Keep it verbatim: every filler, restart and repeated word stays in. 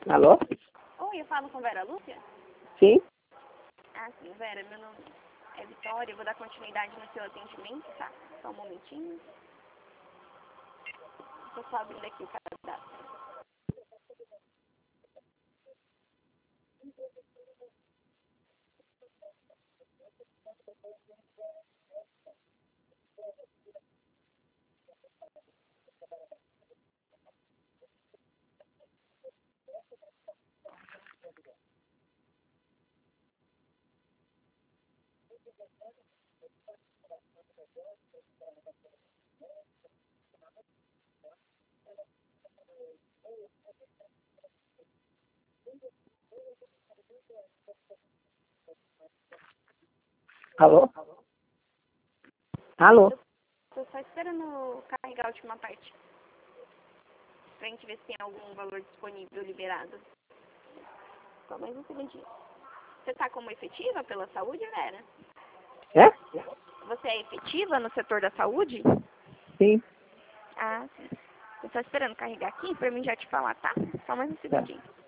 Alô? Oi, eu falo com Vera Lúcia? Sim? Ah, sim, Vera, meu nome é Vitória, eu vou dar continuidade no seu atendimento, tá? Só um momentinho. Estou só abrindo aqui o cadastro. Alô? Alô? Estou só esperando carregar a última parte. Pra gente ver se tem algum valor disponível liberado. Só mais um segundinho. Você tá como efetiva pela saúde, Vera? É? Você é efetiva no setor da saúde? Sim. Ah, sim. Tô só esperando carregar aqui pra mim já te falar, tá? Só mais um Tá. segundinho.